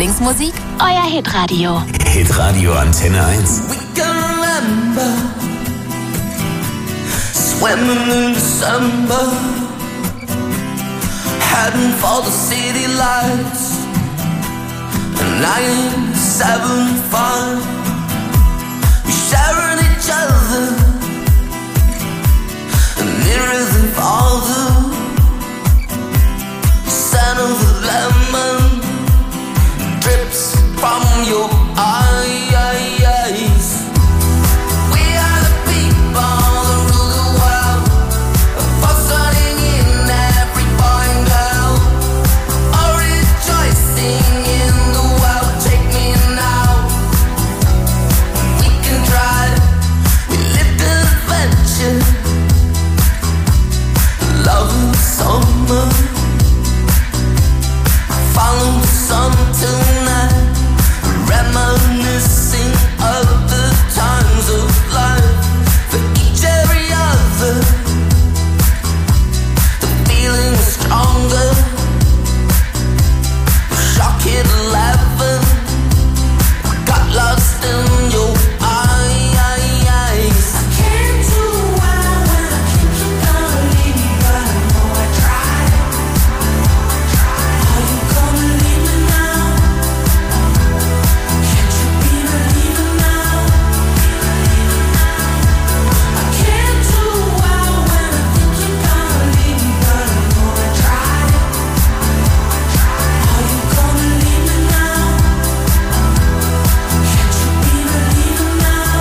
Lieblingsmusik? Euer Hitradio. Hitradio Antenne 1. We can remember swimming in December, heading for the city lights. 975, we sharing each other, nearer than farther. Scent of the lemon drips from your eyes. We are the people that rule the world, fussing in every boy and girl, all rejoicing in the world. Take me now, we can try. We live the adventure, love and summer. Follow the sun tonight, reminiscing of the times of life. For each every other, the feeling is stronger. Shock hit 11, got lost in your eyes. I can't do well when I think you're gonna leave me, but I know I tried. Are you gonna leave me now? Can't you be believing now? I can't do well when I think you're gonna leave me, but I know I tried. Are you gonna leave me now? Can't you be believing now?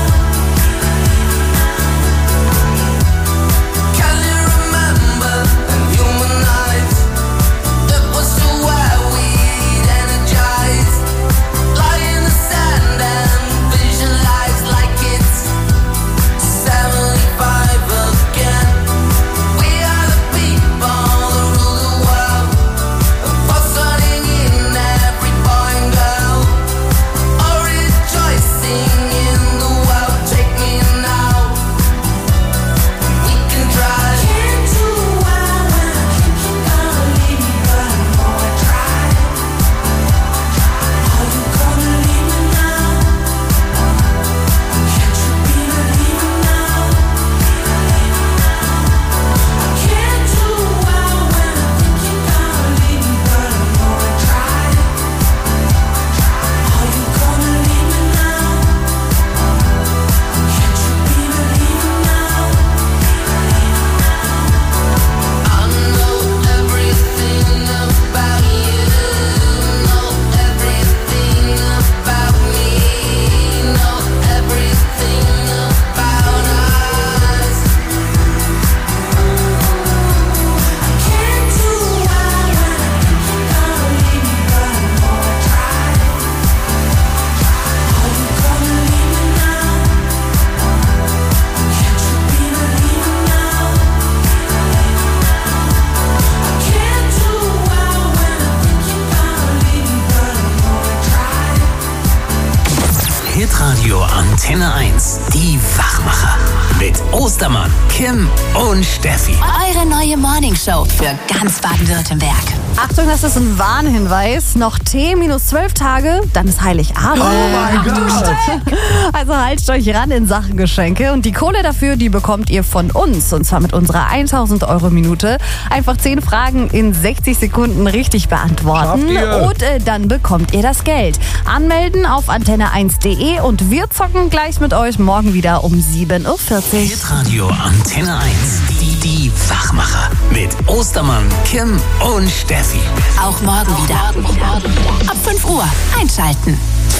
Can you remember in human eyes? It was so where we'd energize, lie in the sand and visualize like it's 75 again. We are the people that rule the world, fussing in every boy and girl, all rejoicing in the world. Take me now, we can try. Can't do well when I think you're gonna leave me, but I know I tried. Are you gonna leave me now? Can't you be believing now? I can't do well when I think you're gonna leave me, but I know I tried. Are you gonna leave me now? Can't you be believing now? I know everything about you, know everything about me, know everything about us. I can't do well when I think you're gonna leave me, but I know I tried. Are you gonna leave me now? Can't you be believing now? I can't do well when I think you're gonna leave me, but I know I tried. Hitradio Antenne 1. Die Wachmacher. Mit Ostermann, Kim und Steffi. Eure neue Morningshow für ganz Baden-Württemberg. Achtung, das ist ein Warnhinweis. Noch T-12 Tage, dann ist Heiligabend. Oh mein Gott. Also haltet euch ran in Sachen Geschenke. Und die Kohle dafür, die bekommt ihr von uns. Und zwar mit unserer 1000 Euro Minute. Einfach 10 Fragen in 60 Sekunden richtig beantworten. Schafft ihr. Und dann bekommt ihr das Geld. Anmelden auf antenne1.de und wir zocken gleich mit euch morgen wieder um 7.40 Uhr. Hitradio Antenne 1. Die Wachmacher. Mit Ostermann, Kim und Steffi. Auch morgen wieder. Ab 5 Uhr einschalten.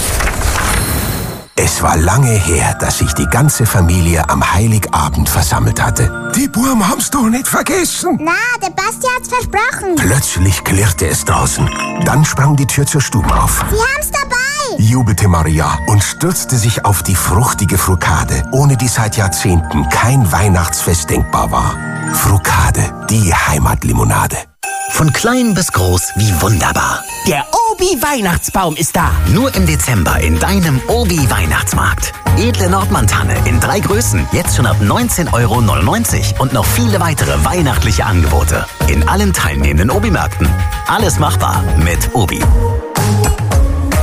Es war lange her, dass sich die ganze Familie am Heiligabend versammelt hatte. Die Burm haben's doch nicht vergessen. Na, der Basti hat's versprochen. Plötzlich klirrte es draußen. Dann sprang die Tür zur Stube auf. Sie haben's dabei. Jubelte Maria und stürzte sich auf die fruchtige Frukade, ohne die seit Jahrzehnten kein Weihnachtsfest denkbar war. Frukade, die Heimatlimonade. Von klein bis groß, wie wunderbar. Der Obi-Weihnachtsbaum ist da. Nur im Dezember in deinem Obi-Weihnachtsmarkt. Edle Nordmantanne in 3 Größen, jetzt schon ab 19,99 € und noch viele weitere weihnachtliche Angebote. In allen teilnehmenden Obi-Märkten. Alles machbar mit Obi.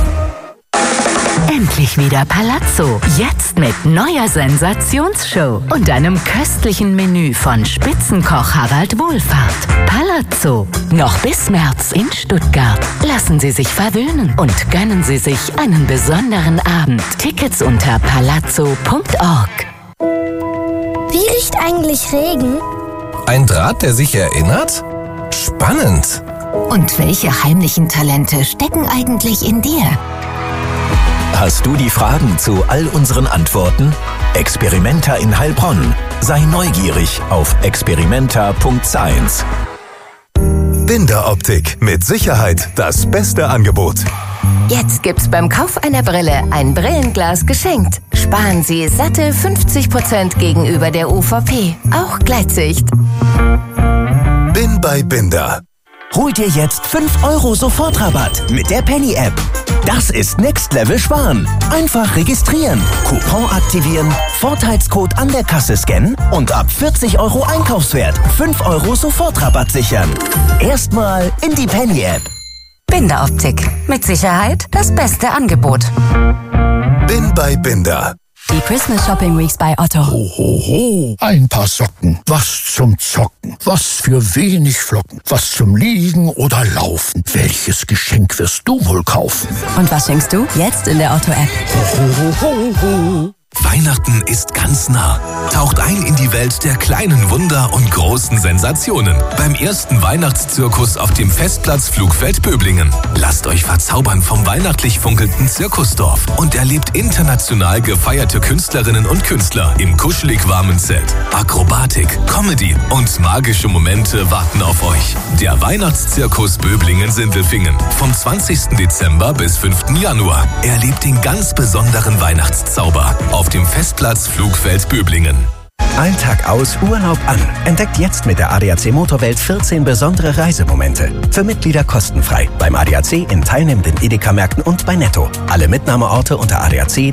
Endlich wieder Palazzo. Jetzt mit neuer Sensationsshow und einem köstlichen Menü von Spitzenkoch Harald Wohlfahrt. Palazzo. Noch bis März in Stuttgart. Lassen Sie sich verwöhnen und gönnen Sie sich einen besonderen Abend. Tickets unter palazzo.org. Wie riecht eigentlich Regen? Ein Draht, der sich erinnert? Spannend. Und welche heimlichen Talente stecken eigentlich in dir? Hast du die Fragen zu all unseren Antworten? Experimenta in Heilbronn. Sei neugierig auf experimenta.science. Binder Optik. Mit Sicherheit das beste Angebot. Jetzt gibt's beim Kauf einer Brille ein Brillenglas geschenkt. Sparen Sie satte 50% gegenüber der UVP. Auch Gleitsicht. Bin bei Binder. Hol dir jetzt 5 € Sofortrabatt mit der Penny-App. Das ist Next Level Sparen. Einfach registrieren, Coupon aktivieren, Vorteilscode an der Kasse scannen und ab 40 € Einkaufswert 5 € Sofortrabatt sichern. Erstmal in die Penny-App. Binder Optik. Mit Sicherheit das beste Angebot. Bin bei Binder. Die Christmas Shopping Weeks bei Otto. Hohoho, ein paar Socken, was zum Zocken, was für wenig Flocken, was zum Liegen oder Laufen. Welches Geschenk wirst du wohl kaufen? Und was schenkst du? Jetzt in der Otto-App. Hohoho. Weihnachten ist ganz nah. Taucht ein in die Welt der kleinen Wunder und großen Sensationen. Beim ersten Weihnachtszirkus auf dem Festplatz Flugfeld Böblingen. Lasst euch verzaubern vom weihnachtlich funkelnden Zirkusdorf und erlebt international gefeierte Künstlerinnen und Künstler im kuschelig warmen Zelt. Akrobatik, Comedy und magische Momente warten auf euch. Der Weihnachtszirkus Böblingen-Sindelfingen. Vom 20. Dezember bis 5. Januar. Erlebt den ganz besonderen Weihnachtszauber auf dem Festplatz Flugfeld Böblingen. Alltag aus, Urlaub an. Entdeckt jetzt mit der ADAC Motorwelt 14 besondere Reisemomente. Für Mitglieder kostenfrei. Beim ADAC in teilnehmenden Edeka-Märkten und bei Netto. Alle Mitnahmeorte unter adac.de.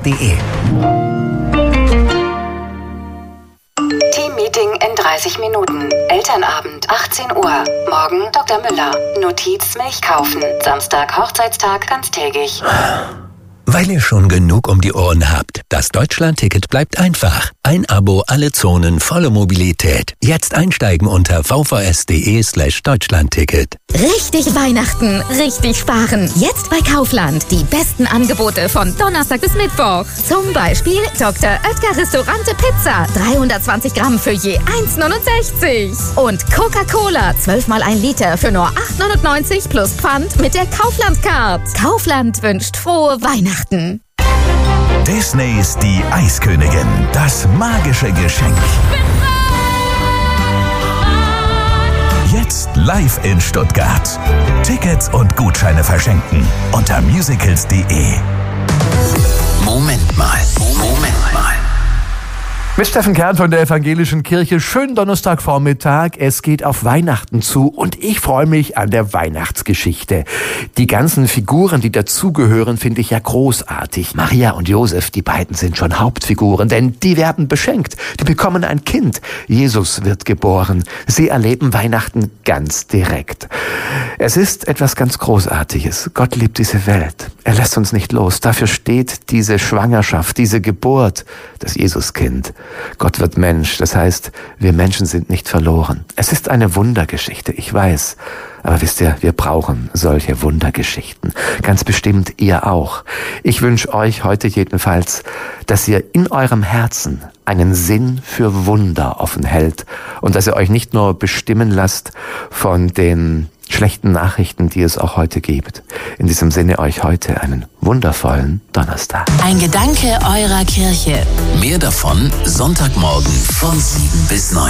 Team-Meeting in 30 Minuten. Elternabend, 18 Uhr. Morgen Dr. Müller. Notiz Milch kaufen. Samstag Hochzeitstag ganztägig. Weil ihr schon genug um die Ohren habt. Das Deutschland-Ticket bleibt einfach. Ein Abo, alle Zonen, volle Mobilität. Jetzt einsteigen unter vvs.de/Deutschlandticket. Richtig Weihnachten, richtig sparen. Jetzt bei Kaufland. Die besten Angebote von Donnerstag bis Mittwoch. Zum Beispiel Dr. Oetker Restaurante Pizza. 320 Gramm für je 1,69. Und Coca-Cola. 12 mal 1 Liter für nur 8,99 plus Pfand mit der Kaufland-Card. Kaufland wünscht frohe Weihnachten. Disneys Die Eiskönigin. Das magische Geschenk. Jetzt live in Stuttgart. Tickets und Gutscheine verschenken unter musicals.de. Moment mal. Mit Steffen Kern von der Evangelischen Kirche. Schönen Donnerstagvormittag. Es geht auf Weihnachten zu und ich freue mich an der Weihnachtsgeschichte. Die ganzen Figuren, die dazugehören, finde ich ja großartig. Maria und Josef, die beiden sind schon Hauptfiguren, denn die werden beschenkt. Die bekommen ein Kind. Jesus wird geboren. Sie erleben Weihnachten ganz direkt. Es ist etwas ganz Großartiges. Gott liebt diese Welt. Er lässt uns nicht los. Dafür steht diese Schwangerschaft, diese Geburt, das Jesuskind. Gott wird Mensch, das heißt, wir Menschen sind nicht verloren. Es ist eine Wundergeschichte, ich weiß. Aber wisst ihr, wir brauchen solche Wundergeschichten. Ganz bestimmt ihr auch. Ich wünsche euch heute jedenfalls, dass ihr in eurem Herzen einen Sinn für Wunder offen hält und dass ihr euch nicht nur bestimmen lasst von den schlechten Nachrichten, die es auch heute gibt. In diesem Sinne euch heute einen wundervollen Donnerstag. Ein Gedanke eurer Kirche. Mehr davon Sonntagmorgen von 7 bis 9.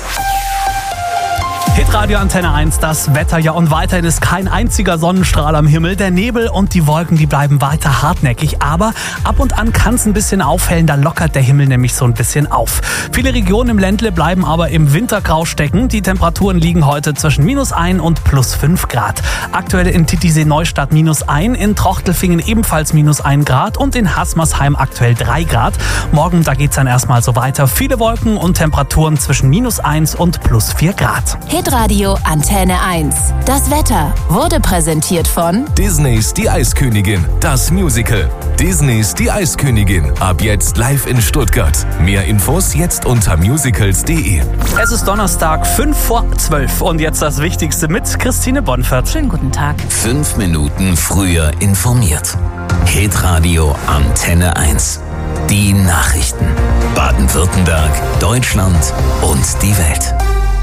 Hitradio Antenne 1, das Wetter, ja, und weiterhin ist kein einziger Sonnenstrahl am Himmel. Der Nebel und die Wolken, die bleiben weiter hartnäckig, aber ab und an kann es ein bisschen aufhellen, da lockert der Himmel nämlich so ein bisschen auf. Viele Regionen im Ländle bleiben aber im Wintergrau stecken. Die Temperaturen liegen heute zwischen -1 und +5 Grad. Aktuell in Titisee-Neustadt -1, in Trochtelfingen ebenfalls -1 Grad und in Hasmersheim aktuell 3 Grad. Morgen, da geht's dann erstmal so weiter. Viele Wolken und Temperaturen zwischen -1 und +4 Grad. Hitradio Hitradio Antenne 1. Das Wetter wurde präsentiert von Disneys Die Eiskönigin, das Musical. Disneys Die Eiskönigin, ab jetzt live in Stuttgart. Mehr Infos jetzt unter musicals.de. Es ist Donnerstag, 5:12 und jetzt das Wichtigste mit Christine Bonfert. Schönen guten Tag. 5 Minuten früher informiert. Hitradio Antenne 1. Die Nachrichten. Baden-Württemberg, Deutschland und die Welt.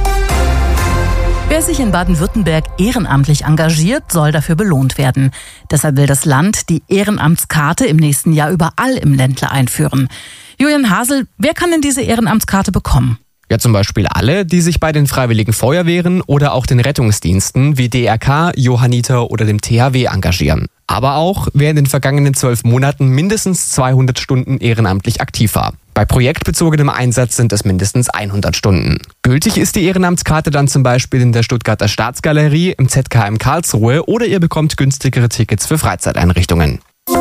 Wer sich in Baden-Württemberg ehrenamtlich engagiert, soll dafür belohnt werden. Deshalb will das Land die Ehrenamtskarte im nächsten Jahr überall im Ländle einführen. Julian Hasel, wer kann denn diese Ehrenamtskarte bekommen? Ja, zum Beispiel alle, die sich bei den Freiwilligen Feuerwehren oder auch den Rettungsdiensten wie DRK, Johanniter oder dem THW engagieren. Aber auch, wer in den vergangenen 12 Monaten mindestens 200 Stunden ehrenamtlich aktiv war. Bei projektbezogenem Einsatz sind es mindestens 100 Stunden. Gültig ist die Ehrenamtskarte dann zum Beispiel in der Stuttgarter Staatsgalerie, im ZKM Karlsruhe oder ihr bekommt günstigere Tickets für Freizeiteinrichtungen.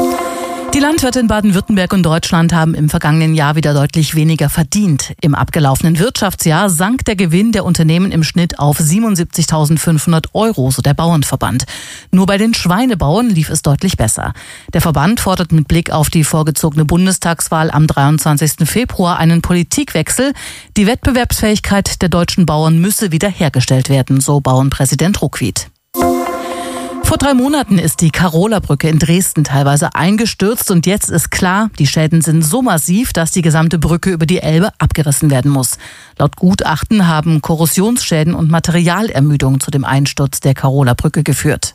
Die Landwirte in Baden-Württemberg und Deutschland haben im vergangenen Jahr wieder deutlich weniger verdient. Im abgelaufenen Wirtschaftsjahr sank der Gewinn der Unternehmen im Schnitt auf 77.500 €, so der Bauernverband. Nur bei den Schweinebauern lief es deutlich besser. Der Verband fordert mit Blick auf die vorgezogene Bundestagswahl am 23. Februar einen Politikwechsel. Die Wettbewerbsfähigkeit der deutschen Bauern müsse wiederhergestellt werden, so Bauernpräsident Ruckwied. Vor 3 Monaten ist die Karola-Brücke in Dresden teilweise eingestürzt und jetzt ist klar, die Schäden sind so massiv, dass die gesamte Brücke über die Elbe abgerissen werden muss. Laut Gutachten haben Korrosionsschäden und Materialermüdung zu dem Einsturz der Karola-Brücke geführt.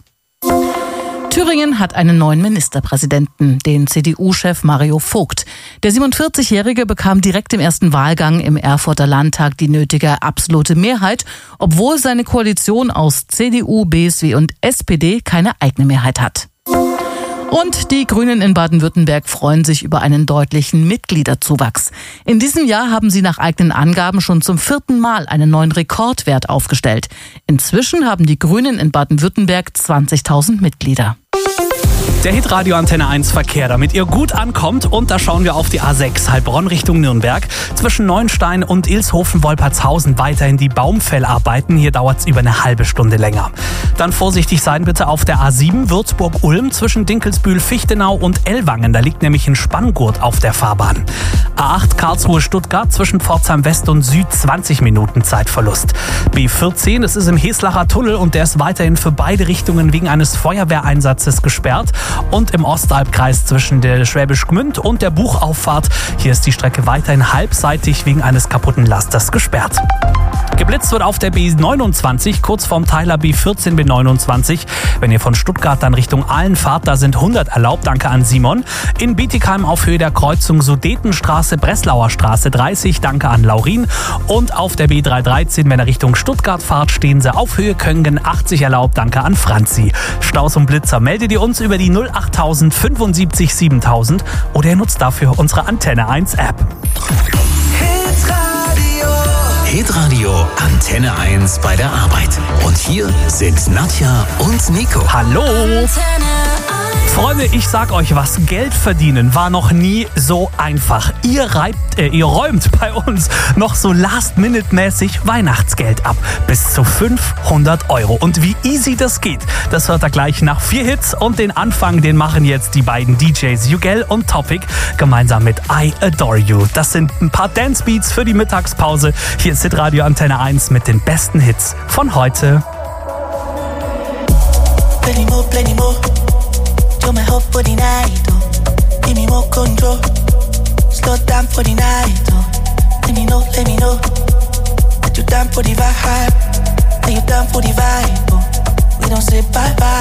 Thüringen hat einen neuen Ministerpräsidenten, den CDU-Chef Mario Vogt. Der 47-Jährige bekam direkt im ersten Wahlgang im Erfurter Landtag die nötige absolute Mehrheit, obwohl seine Koalition aus CDU, BSW und SPD keine eigene Mehrheit hat. Und die Grünen in Baden-Württemberg freuen sich über einen deutlichen Mitgliederzuwachs. In diesem Jahr haben sie nach eigenen Angaben schon zum 4. Mal einen neuen Rekordwert aufgestellt. Inzwischen haben die Grünen in Baden-Württemberg 20.000 Mitglieder. Der Hitradio Antenne 1 Verkehr, damit ihr gut ankommt. Und da schauen wir auf die A6 Heilbronn Richtung Nürnberg. Zwischen Neuenstein und Ilshofen-Wolpertshausen weiterhin die Baumfellarbeiten. Hier dauert es über eine halbe Stunde länger. Dann vorsichtig sein bitte auf der A7 Würzburg-Ulm zwischen Dinkelsbühl, Fichtenau und Ellwangen. Da liegt nämlich ein Spanngurt auf der Fahrbahn. A8 Karlsruhe-Stuttgart zwischen Pforzheim West und Süd 20 Minuten Zeitverlust. B14, das ist im Heslacher Tunnel und der ist weiterhin für beide Richtungen wegen eines Feuerwehreinsatzes gesperrt. Und im Ostalbkreis zwischen der Schwäbisch Gmünd und der Buchauffahrt. Hier ist die Strecke weiterhin halbseitig wegen eines kaputten Lasters gesperrt. Geblitzt wird auf der B29, kurz vorm Teiler B14, B29. Wenn ihr von Stuttgart dann Richtung Aalen fahrt, da sind 100 erlaubt, danke an Simon. In Bietigheim auf Höhe der Kreuzung Sudetenstraße, Breslauer Straße 30, danke an Laurin. Und auf der B313, wenn ihr Richtung Stuttgart fahrt, stehen sie auf Höhe Köngen 80 erlaubt, danke an Franzi. Staus und Blitzer meldet ihr uns über die 08000 75 7000 oder ihr nutzt dafür unsere Antenne 1 App. Hitradio Antenne 1 bei der Arbeit. Und hier sind Nadja und Nico. Hallo! Freunde, ich sag euch was, Geld verdienen war noch nie so einfach. Ihr räumt bei uns noch so last-minute-mäßig Weihnachtsgeld ab. Bis zu 500 €. Und wie easy das geht, das hört ihr gleich nach 4 Hits. Und den Anfang, den machen jetzt die beiden DJs Jugel und Topic gemeinsam mit I Adore You. Das sind ein paar Dancebeats für die Mittagspause. Hier ist Hitradio Antenne 1 mit den besten Hits von heute. Plenty more. You're my hope for the night, oh. Give me more control. Slow down for the night, oh. Let me know. That you down for the vibe. That you down for the vibe, oh. We don't say bye-bye.